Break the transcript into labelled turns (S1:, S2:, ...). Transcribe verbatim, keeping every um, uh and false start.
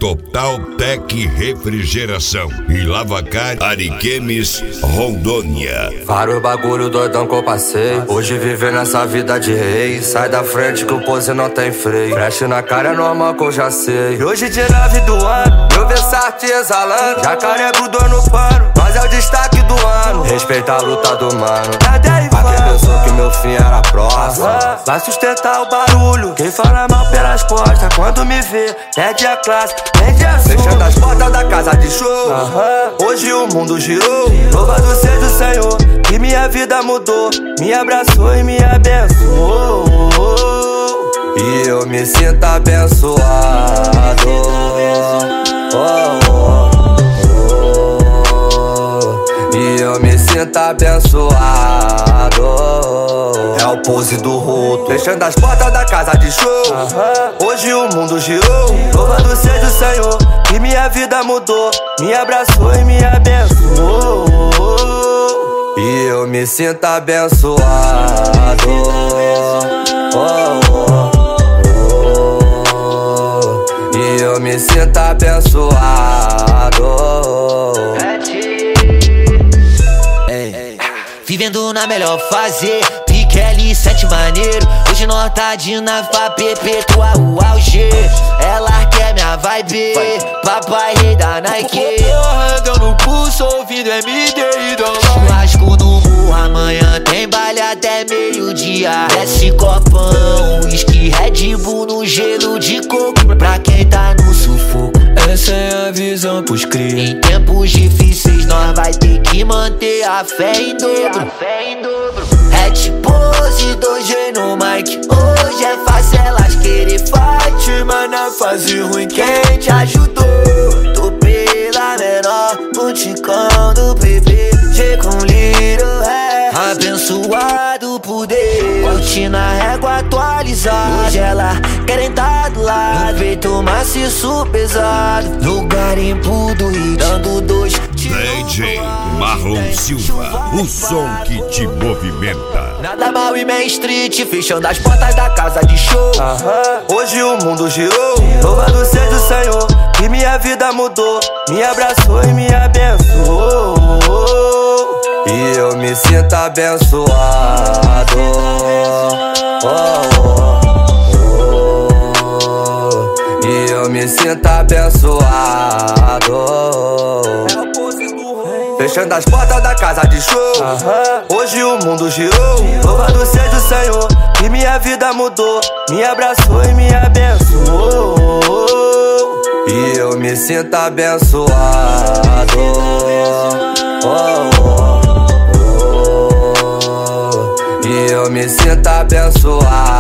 S1: Total Tec Refrigeração e Lavacar Ariquemes, Rondônia.
S2: Vários bagulho doidão que eu passei. Hoje viver nessa vida de rei. Sai da frente que o pose não tem freio. Flash na cara é normal que eu já sei. E hoje dia nove do ano, meu Versace exalando. Jacaré grudou no pano, mas é o destaque do ano. Respeita a luta do mano. Pra quem pensou que meu fim era próximo, vai sustentar o barulho. Quem fala mal pelas costas, quando me vê, perde a classe, perde a sua. Fechando as portas da casa de show. Hoje o mundo girou. Louvado seja o Senhor, que minha vida mudou. Me abraçou e me abençoou. E eu me sinto abençoado. Oh, oh, oh. E eu me sinto abençoado. É o pose do roto. Fechando as portas da casa de show. Hoje o mundo girou. Louvado seja o Senhor, que minha vida mudou. Me abraçou e me abençoou. E eu me sinto abençoado. Oh, oh, oh. E eu me sinto abençoado.
S3: Ei, vivendo na melhor fase, pique L sete maneiro. Hoje nós tá de nave pra perpetuar o auge. Ela quer minha vibe, papai rei da Nike.
S4: Porra, deu no pulso, ouvindo M D e dólar.
S3: Churrasco no morro, amanhã tem baile até meio-dia. Desce copão, whisky, Red Bull no gelo de coco. Pra quem tá no sufoco,
S4: essa é a visão pros cria.
S3: em tempos difíceis nós vai ter que manter a fé em dobro. Hat pose, dois G no mic. Hoje é fácil elas querer fight,
S4: Mas na fase ruim
S3: quem te ajudou? Tô pela menor, multicão do P P. G com Little é abençoado por Deus. Curti na régua atualizada. Hoje ela querem tá do lado. No peito maciço pesado. No garimpo do hit, dando dois
S1: D J Marlon Silva, o som que te movimenta.
S3: Nada mal e Main Street, fechando as portas da casa de show.
S2: Hoje o mundo girou. Louvado seja o Senhor, que minha vida mudou. Me abraçou e me abençoou. E eu me sinto abençoado. Oh, oh, oh. E eu me sinto abençoado. Fechando as portas da casa de show. Hoje o mundo girou. Louvado seja o Senhor, que minha vida mudou. Me abraçou e me abençoou. E eu me sinto abençoado. Oh, oh, oh. E eu me sinto abençoado.